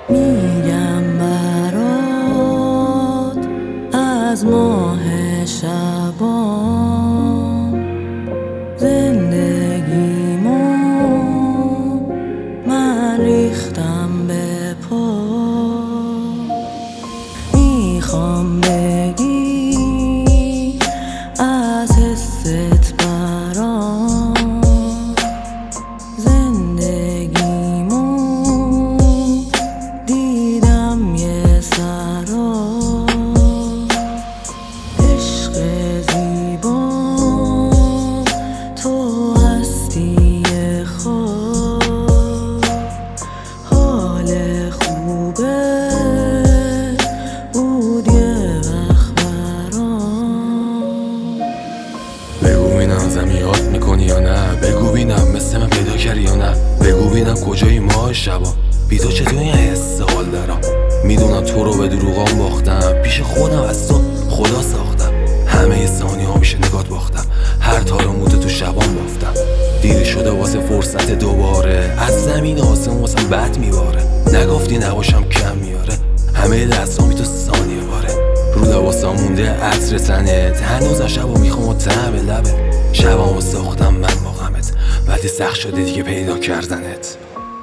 میگم برات از ماه شبان زندگیمو من ریختم به پا. میخوام بگی از حست برام زندگیمو دیدم یه سرا. عشق زیبا تو هستی خواب، حال خوبه بود یه وقت برام. بگو بینم ازم یاد میکنی یا نه، بگو بینم مثل من پیدا کردی یا نه، بگو بینم کجایی ماه شبا، بی تو چطور این حس حال دارم. میدونم تو رو به دروغام باختم، پیش خودم از تو خدا ساختم. همه ثانیه ها میشه نگات باختم، هر تار و موت تو شبام بافتم. دیر شده واسه فرصت دوباره، از زمین آسمون واسم بد میباره. نگفتی نباشم کم میاره، همه دستامی تو ثانیه باره. رو لباسا مونده عطر تنت، هنوز شبا میخوام و طعم لبه. شبامو ساختم من با غمت، ولی سخت شده دیگه پیدا کردنت.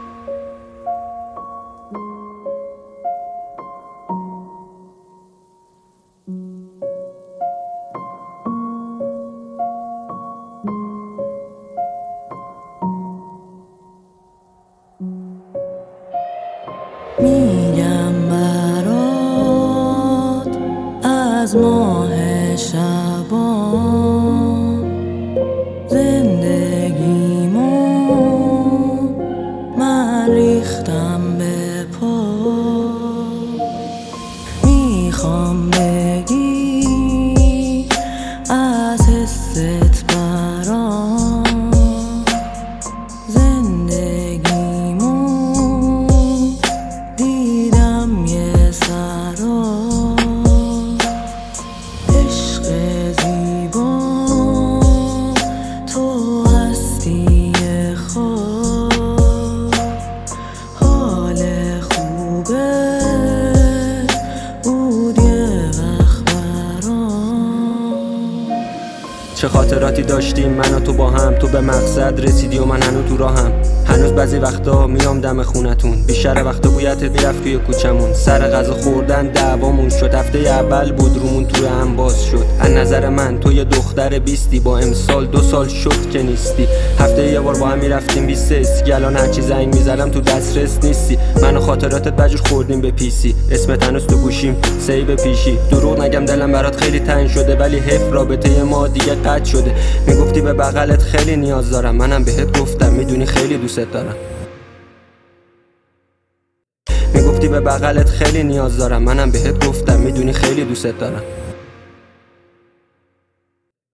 میگم برات از ماه شبان زندگیمو من ریختم به پا. میخوام بگی از حست برام زندگیمو دیدم یه سرا. عشق زیبا تو هستی خواب، حال خوبه بود یه وقت برام. چه خاطراتی داشتیم من و تو با هم، تو به مقصد رسیدی و من هنوز تو راهم. هنوز بعضی وقتا میام دم خونتون، بیشتر وقتا بویت میرفت توی کوچمون. سر غذا خوردن دعوامون شد، هفته اول بود رومون توی هم باز شد. از نظر من تو یه دختر 20 با امسال 2 سال شد که نیستی. هفته یه بار با هم میرفتیم 20 اسکی، الان هرچی زنگ میزنم تو دسترس نیستی. من و خاطراتت بجور خوردیم به پیسی، اسمت هنوز تو گوشیم سیو پیشی. دروغ نگم دلم برات خیلی تنگ شده، ولی حیف رابطه ما دیگه قطع شده. میگفتی به بغلت خیلی نیاز دارم، منم بهت گفتم میدونی خیلی دوست دارم. میگفتی به بغلت خیلی نیاز دارم، منم بهت گفتم میدونی خیلی دوست دارم.